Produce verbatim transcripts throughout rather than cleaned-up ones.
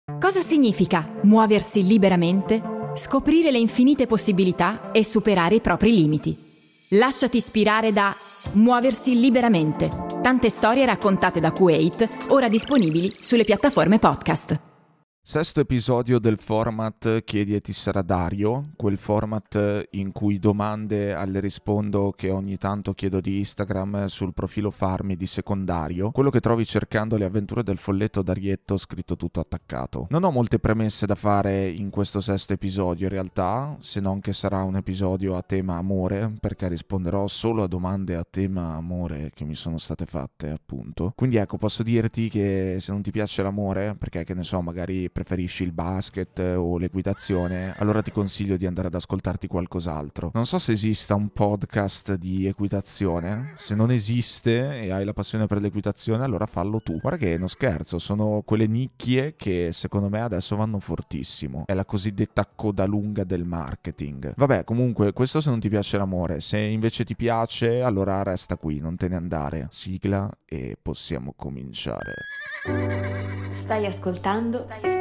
Cosa significa muoversi liberamente, scoprire le infinite possibilità e superare i propri limiti? Lasciati ispirare da Muoversi liberamente. Tante storie raccontate da Kuwait, ora disponibili sulle piattaforme podcast. Sesto episodio del format Chiedi e ti sarà Dario, quel format in cui domande alle rispondo che ogni tanto chiedo di Instagram sul profilo Farmi di Secondario, quello che trovi cercando le avventure del folletto Darietto scritto tutto attaccato. Non ho molte premesse da fare in questo sesto episodio in realtà, se non che sarà un episodio a tema amore, perché risponderò solo a domande a tema amore che mi sono state fatte appunto. Quindi ecco, posso dirti che se non ti piace l'amore, perché che ne so, magari preferisci il basket o l'equitazione, allora ti consiglio di andare ad ascoltarti qualcos'altro. Non so se esista un podcast di equitazione, se non esiste e hai la passione per l'equitazione allora fallo tu. Guarda che non scherzo, sono quelle nicchie che secondo me adesso vanno fortissimo, è la cosiddetta coda lunga del marketing. Vabbè, comunque questo se non ti piace l'amore, se invece ti piace allora resta qui, non te ne andare. Sigla e possiamo cominciare. Stai ascoltando? Stai ascoltando?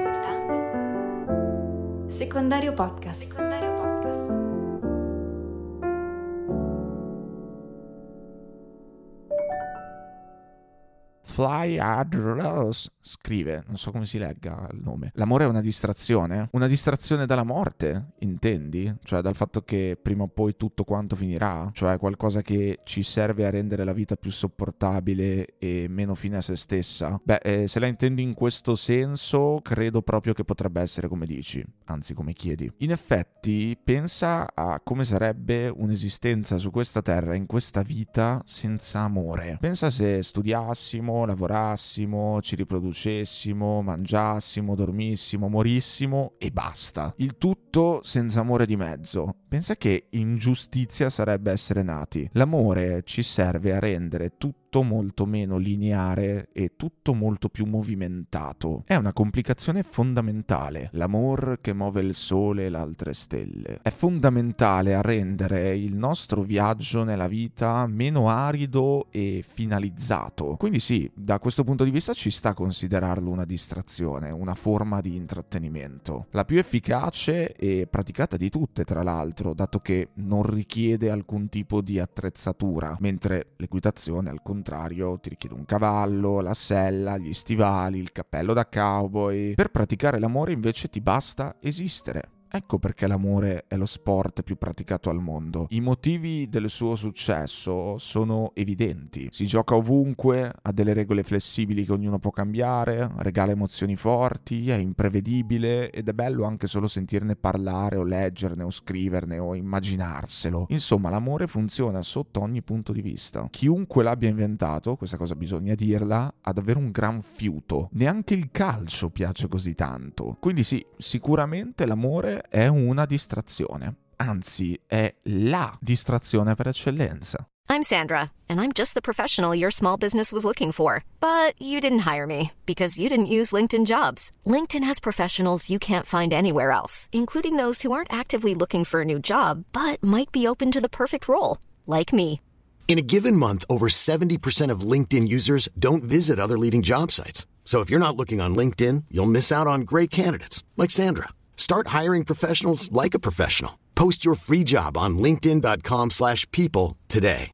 Secondario Podcast. Secondario Podcast. Fly Hard Rose scrive, non so come si legga il nome. L'amore è una distrazione? Una distrazione dalla morte, intendi? Cioè dal fatto che prima o poi tutto quanto finirà? Cioè qualcosa che ci serve a rendere la vita più sopportabile e meno fine a se stessa? Beh, eh, se la intendi in questo senso, credo proprio che potrebbe essere come dici, anzi come chiedi. In effetti, pensa a come sarebbe un'esistenza su questa terra, in questa vita, senza amore. Pensa se studiassimo, lavorassimo, ci riproducessimo, mangiassimo, dormissimo, morissimo e basta. Il tutto senza amore di mezzo. Pensa che ingiustizia sarebbe essere nati. L'amore ci serve a rendere tutto molto meno lineare e tutto molto più movimentato. È una complicazione fondamentale. L'amor che muove il sole e le altre stelle. È fondamentale a rendere il nostro viaggio nella vita meno arido e finalizzato. Quindi sì, da questo punto di vista ci sta a considerarlo una distrazione, una forma di intrattenimento. La più efficace e praticata di tutte, tra l'altro, dato che non richiede alcun tipo di attrezzatura, mentre l'equitazione al contrario ti richiede un cavallo, la sella, gli stivali, il cappello da cowboy. Per praticare l'amore invece ti basta esistere. Ecco perché l'amore è lo sport più praticato al mondo. I motivi del suo successo sono evidenti. Si gioca ovunque, ha delle regole flessibili che ognuno può cambiare, regala emozioni forti, è imprevedibile ed è bello anche solo sentirne parlare o leggerne o scriverne o immaginarselo. Insomma, l'amore funziona sotto ogni punto di vista. Chiunque l'abbia inventato, questa cosa bisogna dirla, ha davvero un gran fiuto. Neanche il calcio piace così tanto. Quindi sì, sicuramente l'amore è una distrazione, anzi è la distrazione per eccellenza. I'm Sandra, and I'm just the professional your small business was looking for. But you didn't hire me because you didn't use LinkedIn Jobs. LinkedIn has professionals you can't find anywhere else, including those who aren't actively looking for a new job, but might be open to the perfect role, like me. In a given month, over seventy percent of LinkedIn users don't visit other leading job sites. So if you're not looking on LinkedIn, you'll miss out on great candidates, like Sandra. Start hiring professionals like a professional. Post your free job on linkedin dot com slash people today.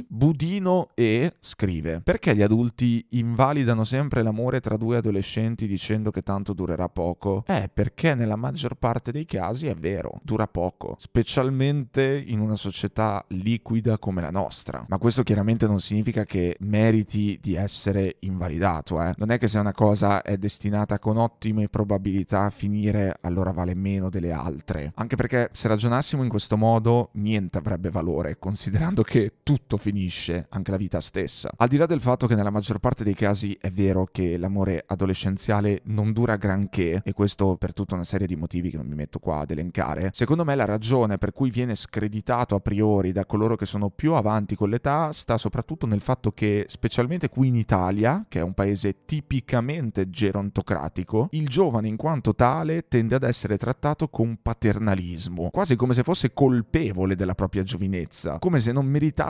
Budino E scrive: perché gli adulti invalidano sempre l'amore tra due adolescenti dicendo che tanto durerà poco? Eh, perché nella maggior parte dei casi è vero, dura poco, specialmente in una società liquida come la nostra. Ma questo chiaramente non significa che meriti di essere invalidato, eh. Non è che se una cosa è destinata con ottime probabilità a finire, allora vale meno delle altre. Anche perché se ragionassimo in questo modo, niente avrebbe valore, considerando che tutto finisce, anche la vita stessa. Al di là del fatto che nella maggior parte dei casi è vero che l'amore adolescenziale non dura granché, e questo per tutta una serie di motivi che non mi metto qua ad elencare, secondo me la ragione per cui viene screditato a priori da coloro che sono più avanti con l'età sta soprattutto nel fatto che, specialmente qui in Italia, che è un paese tipicamente gerontocratico, il giovane in quanto tale tende ad essere trattato con paternalismo, quasi come se fosse colpevole della propria giovinezza, come se non meritasse di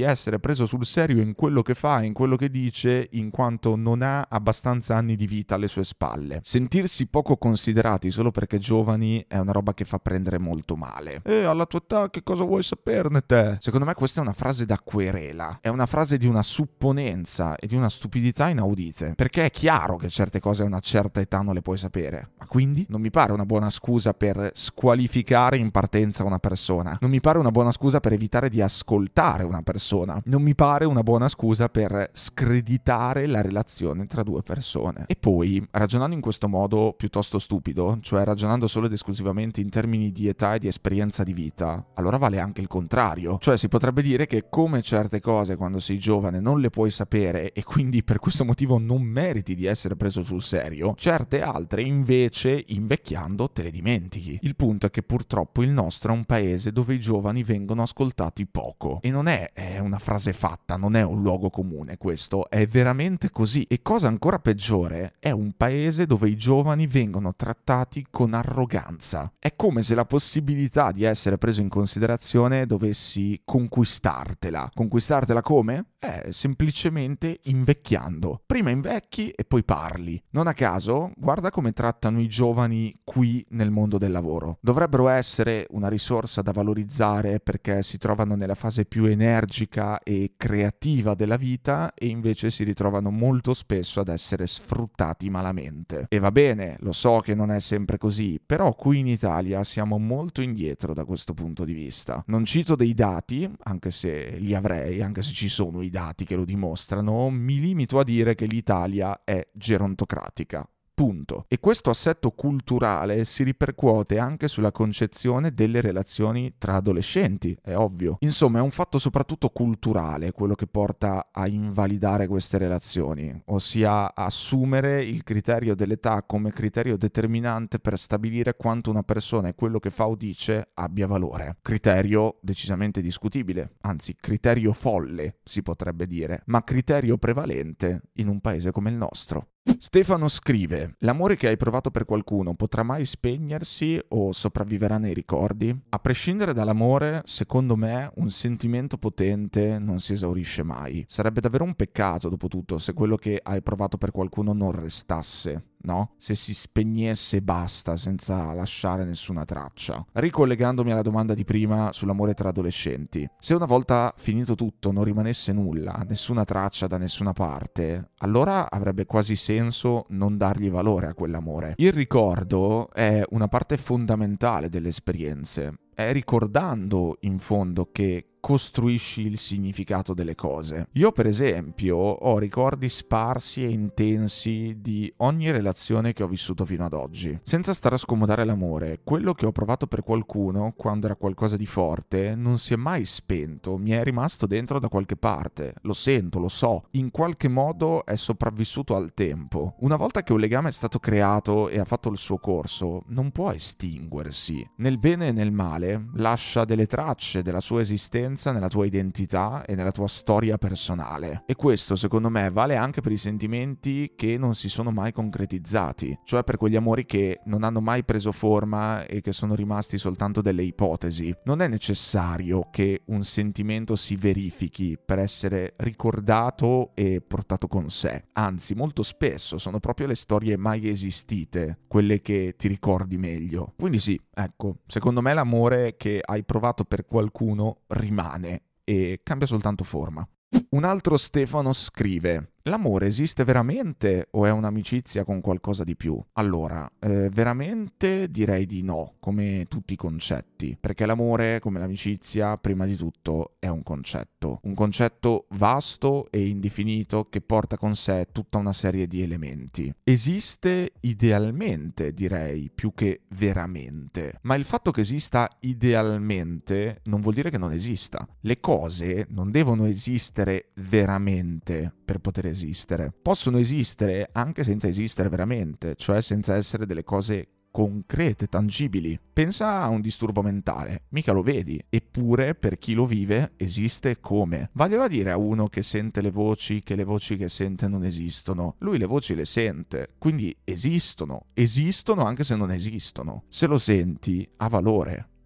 essere preso sul serio in quello che fa, in quello che dice, in quanto non ha abbastanza anni di vita alle sue spalle. Sentirsi poco considerati solo perché giovani è una roba che fa prendere molto male. E alla tua età che cosa vuoi saperne te? Secondo me questa è una frase da querela, è una frase di una supponenza e di una stupidità inaudite, perché è chiaro che certe cose a una certa età non le puoi sapere, ma quindi non mi pare una buona scusa per squalificare in partenza una persona, non mi pare una buona scusa per evitare di ascoltare una persona, non mi pare una buona scusa per screditare la relazione tra due persone. E poi, ragionando in questo modo piuttosto stupido, cioè ragionando solo ed esclusivamente in termini di età e di esperienza di vita, allora vale anche il contrario, cioè si potrebbe dire che come certe cose quando sei giovane non le puoi sapere e quindi per questo motivo non meriti di essere preso sul serio, certe altre invece invecchiando te le dimentichi. Il punto è che purtroppo il nostro è un paese dove i giovani vengono ascoltati poco, e non è, è una frase fatta, non è un luogo comune questo, è veramente così. E cosa ancora peggiore, è un paese dove i giovani vengono trattati con arroganza. È come se la possibilità di essere preso in considerazione dovessi conquistartela. Conquistartela come? Eh, semplicemente invecchiando. Prima invecchi e poi parli. Non a caso, guarda come trattano i giovani qui nel mondo del lavoro. Dovrebbero essere una risorsa da valorizzare perché si trovano nella fase più energica e creativa della vita, e invece si ritrovano molto spesso ad essere sfruttati malamente. E va bene, lo so che non è sempre così, però qui in Italia siamo molto indietro da questo punto di vista. Non cito dei dati, anche se li avrei, anche se ci sono i dati che lo dimostrano, mi limito a dire che l'Italia è gerontocratica. Punto. E questo assetto culturale si ripercuote anche sulla concezione delle relazioni tra adolescenti, è ovvio. Insomma, è un fatto soprattutto culturale quello che porta a invalidare queste relazioni, ossia a assumere il criterio dell'età come criterio determinante per stabilire quanto una persona e quello che fa o dice abbia valore. Criterio decisamente discutibile, anzi criterio folle si potrebbe dire, ma criterio prevalente in un paese come il nostro. Stefano scrive: l'amore che hai provato per qualcuno potrà mai spegnersi o sopravviverà nei ricordi? A prescindere dall'amore, secondo me un sentimento potente non si esaurisce mai. Sarebbe davvero un peccato, dopo tutto, se quello che hai provato per qualcuno non restasse, no? Se si spegnesse e basta, senza lasciare nessuna traccia. Ricollegandomi alla domanda di prima sull'amore tra adolescenti, se una volta finito tutto non rimanesse nulla, nessuna traccia da nessuna parte, allora avrebbe quasi senso non dargli valore a quell'amore. Il ricordo è una parte fondamentale delle esperienze. È ricordando, in fondo, che costruisci il significato delle cose. Io, per esempio, ho ricordi sparsi e intensi di ogni relazione che ho vissuto fino ad oggi. Senza stare a scomodare l'amore, quello che ho provato per qualcuno, quando era qualcosa di forte, non si è mai spento, mi è rimasto dentro da qualche parte. Lo sento, lo so, in qualche modo è sopravvissuto al tempo. Una volta che un legame è stato creato e ha fatto il suo corso, non può estinguersi. Nel bene e nel male, lascia delle tracce della sua esistenza nella tua identità e nella tua storia personale. E questo, secondo me, vale anche per i sentimenti che non si sono mai concretizzati, cioè per quegli amori che non hanno mai preso forma e che sono rimasti soltanto delle ipotesi. Non è necessario che un sentimento si verifichi per essere ricordato e portato con sé. Anzi, molto spesso sono proprio le storie mai esistite quelle che ti ricordi meglio. Quindi sì, ecco, secondo me l'amore che hai provato per qualcuno rimane e cambia soltanto forma. Un altro Stefano scrive: l'amore esiste veramente o è un'amicizia con qualcosa di più? Allora, eh, veramente direi di no, come tutti i concetti, perché l'amore, come l'amicizia, prima di tutto è un concetto, un concetto vasto e indefinito che porta con sé tutta una serie di elementi. Esiste idealmente, direi, più che veramente, ma il fatto che esista idealmente non vuol dire che non esista. Le cose non devono esistere veramente per poter esistere. Possono esistere anche senza esistere veramente, cioè senza essere delle cose concrete, tangibili. Pensa a un disturbo mentale, mica lo vedi, eppure per chi lo vive esiste come. Vaglielo a dire a uno che sente le voci, che le voci che sente non esistono. Lui le voci le sente, quindi esistono, esistono anche se non esistono. Se lo senti, ha valore.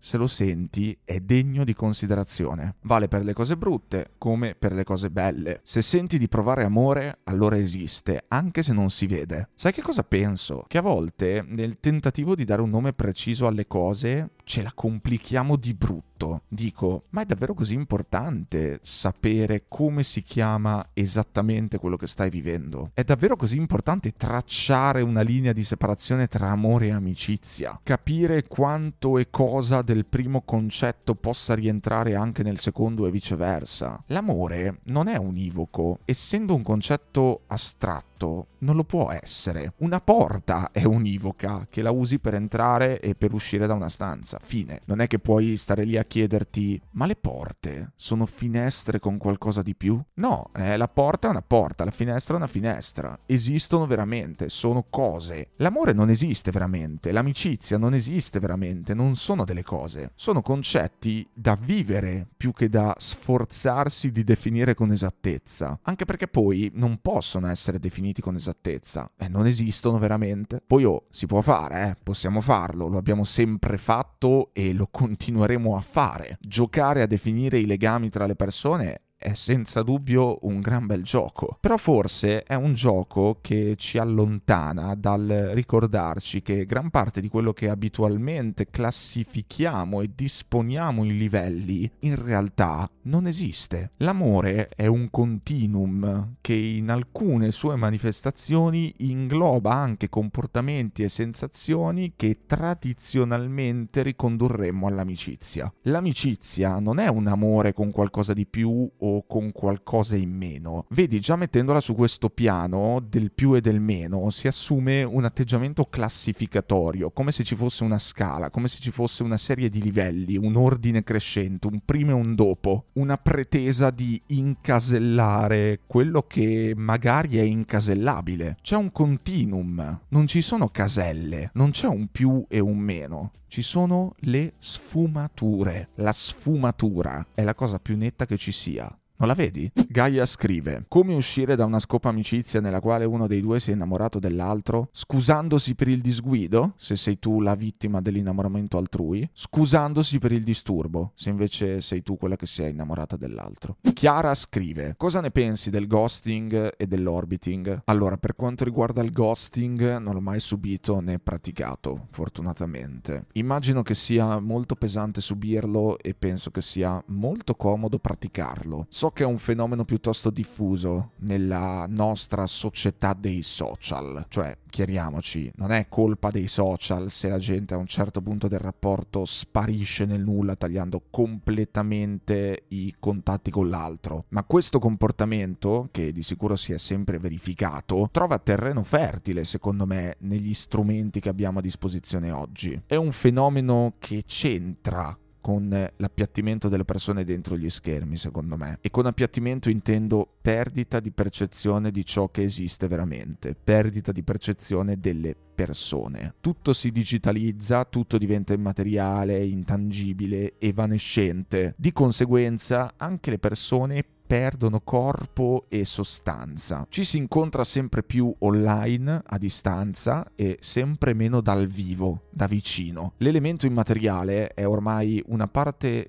se lo senti, è degno di considerazione. Vale per le cose brutte come per le cose belle. Se senti di provare amore, allora esiste, anche se non si vede. Sai che cosa penso? Che a volte, nel tentativo di dare un nome preciso alle cose, ce la complichiamo di brutto. Dico, ma è davvero così importante sapere come si chiama esattamente quello che stai vivendo? È davvero così importante tracciare una linea di separazione tra amore e amicizia? Capire quanto e cosa del primo concetto possa rientrare anche nel secondo e viceversa? L'amore non è univoco, essendo un concetto astratto, non lo può essere. Una porta è univoca, che la usi per entrare e per uscire da una stanza. Fine. Non è che puoi stare lì a chiederti, ma le porte sono finestre con qualcosa di più? No, eh, la porta è una porta, la finestra è una finestra. Esistono veramente, sono cose. L'amore non esiste veramente, l'amicizia non esiste veramente, non sono delle cose. Sono concetti da vivere più che da sforzarsi di definire con esattezza. Anche perché poi non possono essere definiti con esattezza e eh, non esistono veramente. Poi oh, si può fare, eh? Possiamo farlo, lo abbiamo sempre fatto e lo continueremo a fare. Giocare a definire i legami tra le persone è senza dubbio un gran bel gioco, però forse è un gioco che ci allontana dal ricordarci che gran parte di quello che abitualmente classifichiamo e disponiamo in livelli in realtà non esiste. L'amore è un continuum che in alcune sue manifestazioni ingloba anche comportamenti e sensazioni che tradizionalmente ricondurremmo all'amicizia. L'amicizia non è un amore con qualcosa di più o con qualcosa in meno. Vedi, già mettendola su questo piano del più e del meno si assume un atteggiamento classificatorio, come se ci fosse una scala, come se ci fosse una serie di livelli, un ordine crescente, un prima e un dopo, una pretesa di incasellare quello che magari è incasellabile. C'è un continuum, non ci sono caselle, non c'è un più e un meno. Ci sono le sfumature. La sfumatura è la cosa più netta che ci sia. Non la vedi? Gaia scrive: come uscire da una scopa amicizia nella quale uno dei due si è innamorato dell'altro, scusandosi per il disguido, se sei tu la vittima dell'innamoramento altrui, scusandosi per il disturbo, se invece sei tu quella che si è innamorata dell'altro. Chiara scrive: cosa ne pensi del ghosting e dell'orbiting? Allora, per quanto riguarda il ghosting, non l'ho mai subito né praticato, fortunatamente. Immagino che sia molto pesante subirlo e penso che sia molto comodo praticarlo. So che è un fenomeno piuttosto diffuso nella nostra società dei social, cioè, chiariamoci, non è colpa dei social se la gente a un certo punto del rapporto sparisce nel nulla tagliando completamente i contatti con l'altro, ma questo comportamento, che di sicuro si è sempre verificato, trova terreno fertile, secondo me, negli strumenti che abbiamo a disposizione oggi. È un fenomeno che c'entra con l'appiattimento delle persone dentro gli schermi, secondo me. E con appiattimento intendo perdita di percezione di ciò che esiste veramente, perdita di percezione delle persone. Tutto si digitalizza, tutto diventa immateriale, intangibile, evanescente. Di conseguenza anche le persone perdono corpo e sostanza. Ci si incontra sempre più online, a distanza, e sempre meno dal vivo, da vicino. L'elemento immateriale è ormai una parte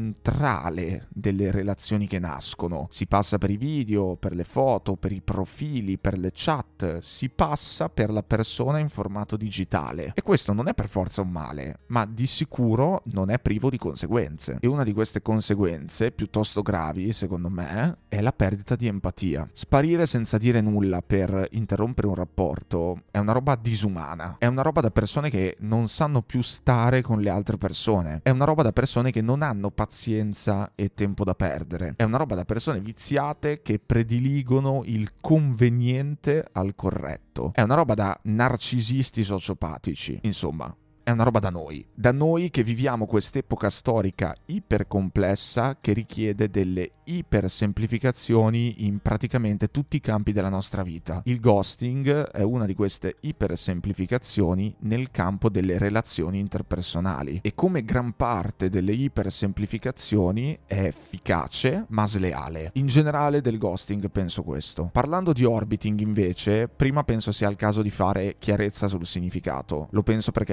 centrale delle relazioni che nascono. Si passa per i video, per le foto, per i profili, per le chat, si passa per la persona in formato digitale. E questo non è per forza un male, ma di sicuro non è privo di conseguenze. E una di queste conseguenze, piuttosto gravi, secondo me, è la perdita di empatia. Sparire senza dire nulla per interrompere un rapporto è una roba disumana. È una roba da persone che non sanno più stare con le altre persone. È una roba da persone che non hanno pazienza e tempo da perdere. È una roba da persone viziate che prediligono il conveniente al corretto. È una roba da narcisisti sociopatici. Insomma, è una roba da noi. Da noi che viviamo quest'epoca storica ipercomplessa che richiede delle ipersemplificazioni in praticamente tutti i campi della nostra vita. Il ghosting è una di queste ipersemplificazioni nel campo delle relazioni interpersonali e come gran parte delle ipersemplificazioni è efficace ma sleale. In generale del ghosting penso questo. Parlando di orbiting invece, prima penso sia il caso di fare chiarezza sul significato. Lo penso perché io stesso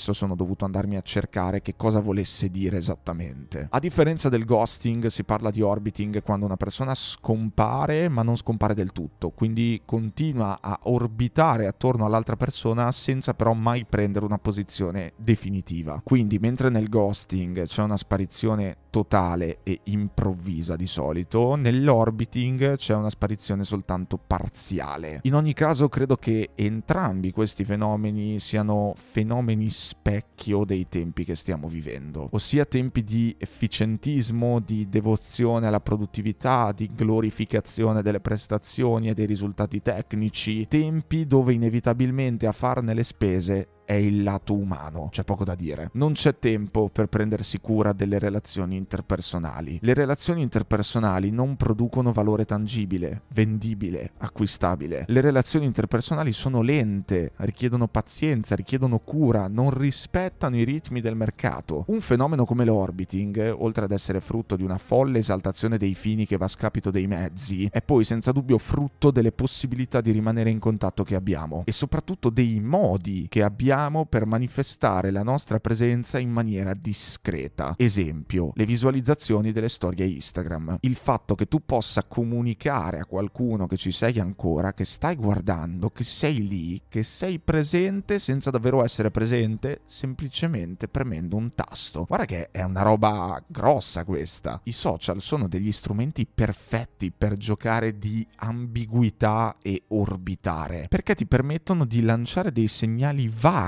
spesso sono dovuto andarmi a cercare che cosa volesse dire esattamente. A differenza del ghosting, si parla di orbiting quando una persona scompare ma non scompare del tutto, quindi continua a orbitare attorno all'altra persona senza però mai prendere una posizione definitiva. Quindi mentre nel ghosting c'è una sparizione totale e improvvisa di solito, nell'orbiting c'è una sparizione soltanto parziale. In ogni caso credo che entrambi questi fenomeni siano fenomeni specchio dei tempi che stiamo vivendo, ossia tempi di efficientismo, di devozione alla produttività, di glorificazione delle prestazioni e dei risultati tecnici, tempi dove inevitabilmente a farne le spese è il lato umano, c'è poco da dire. Non c'è tempo per prendersi cura delle relazioni interpersonali. Le relazioni interpersonali non producono valore tangibile, vendibile, acquistabile. Le relazioni interpersonali sono lente, richiedono pazienza, richiedono cura, non rispettano i ritmi del mercato. Un fenomeno come l'orbiting, oltre ad essere frutto di una folle esaltazione dei fini che va a scapito dei mezzi, è poi senza dubbio frutto delle possibilità di rimanere in contatto che abbiamo e soprattutto dei modi che abbiamo per manifestare la nostra presenza in maniera discreta. Esempio, le visualizzazioni delle storie Instagram. Il fatto che tu possa comunicare a qualcuno che ci sei ancora, che stai guardando, che sei lì, che sei presente senza davvero essere presente, semplicemente premendo un tasto. Guarda che è una roba grossa questa. I social sono degli strumenti perfetti per giocare di ambiguità e orbitare, perché ti permettono di lanciare dei segnali vaghi,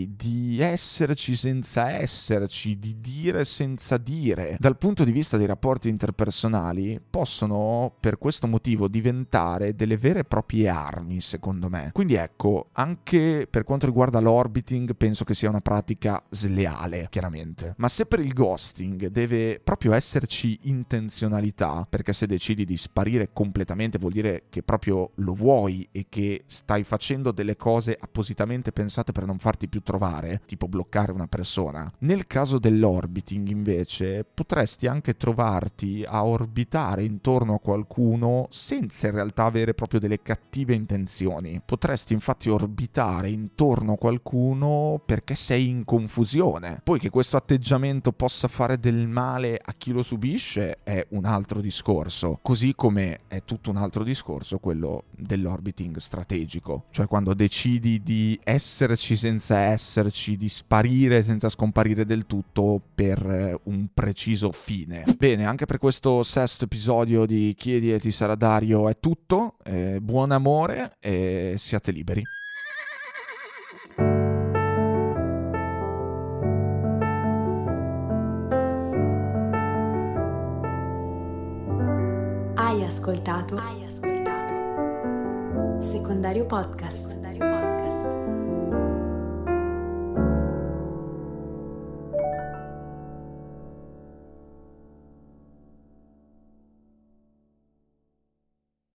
di esserci senza esserci, di dire senza dire. Dal punto di vista dei rapporti interpersonali possono per questo motivo diventare delle vere e proprie armi, secondo me. Quindi ecco, anche per quanto riguarda l'orbiting penso che sia una pratica sleale, chiaramente. Ma se per il ghosting deve proprio esserci intenzionalità, perché se decidi di sparire completamente vuol dire che proprio lo vuoi e che stai facendo delle cose appositamente pensate per non farti più trovare, tipo bloccare una persona. Nel caso dell'orbiting invece potresti anche trovarti a orbitare intorno a qualcuno senza in realtà avere proprio delle cattive intenzioni. Potresti infatti orbitare intorno a qualcuno perché sei in confusione. Poi che questo atteggiamento possa fare del male a chi lo subisce è un altro discorso, così come è tutto un altro discorso quello dell'orbiting strategico, cioè quando decidi di esserci senza esserci, di sparire senza scomparire del tutto per un preciso fine. Bene, anche per questo sesto episodio di Chiedi e ti sarà Dario è tutto. Eh, buon amore e siate liberi. Hai ascoltato? Hai ascoltato? Secondario Podcast.